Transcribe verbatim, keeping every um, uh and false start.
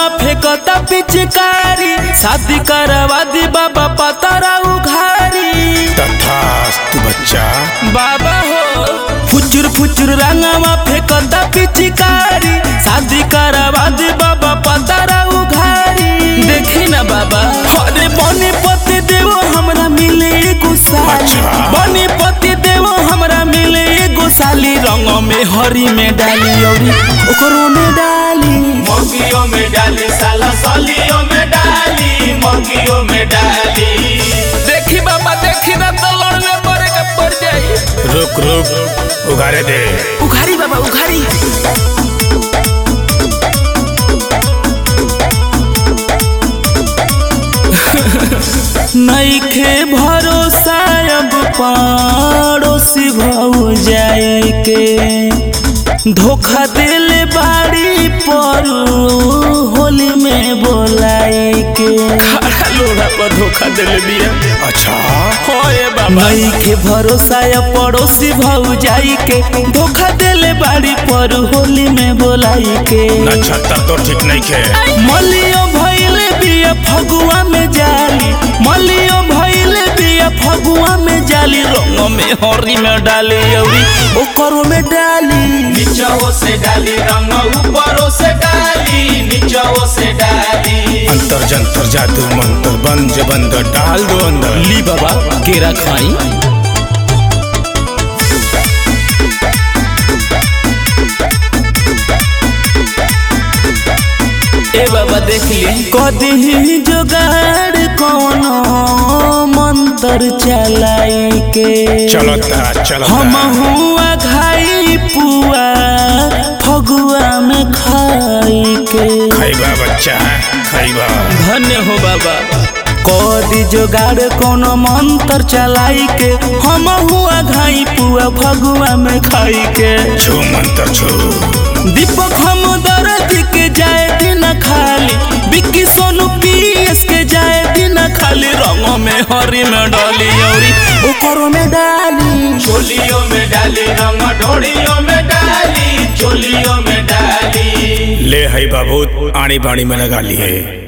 फेंकता पिचकारी, शादी करवा दी बाबा पतरा उघारी। तथास्तु बच्चा। बाबा हो फुचुर फुचुर रंगवा फेंकता पिचकारी, शादी करवा दी बाबा पतरा उघारी। देखी ना बाबा अरे बनी पति देव हमरा मिले गुसाली, बनी पति देव हमरा मिले गुसाली। रंग में हरी में डाली औरी ओकरो में डाली, मोगियों में डाली साला सालियों में डाली, मोगियों में डाली। देखी बाबा देखी ना तो लड़ने पड़े का पड़ जाई। रुक रुक उघारे दे। उघारी बाबा उघारी। नइखे भरोसा अब पड़ोसी भौ जाए के, धोखा देले बाड़ी पर होली में बोलाए के। खड़ा लोड़ा पर धोखा देले बिया। अच्छा होए बाबा नइखे भरोसा अब पड़ोसी भौ जाए के, धोखा देले बाड़ी पर होली में बोलाए के। नक्षत्र तो ठीक नहीं खे। मलियो भइले बिया फगुआ में जाली, मलियो भइले बिया फगुआ में जाली। रंग में हरी में डाली औरी ओकरो में डाली, नीचों से डाली रंग ऊपरों से डाली, नीचों से डाली। अंतर जंतर जादू मंत्र बंज बंद डाल दो अंदर। ली बाबा केरा खाई। ए बाबा देख ली कदी जोगाड़ कोनो मंत्र चलाई के। चलता चलता हम हुआ घाई पुआ फगुआ में खाई के। खाइबा बच्चा खाइबा। धन्य हो बाबा कदी जोगाड़ कोनो मंत्र चलाई के, हम हुआ घाई पुआ फगुआ में खाई के। छू मंत्र छू। दीपक हम दर्द के जाए दिन खाली, बिक्की सोनू पीएस के जाए दिन खाली। रंग में हरी में डाली औरी ओकरो में डाली, चोलियों में डाली रंग ढोड़ियों में डाली, चोलियों में डाली। ले है बाबू आनी बाणी में लगा लिए।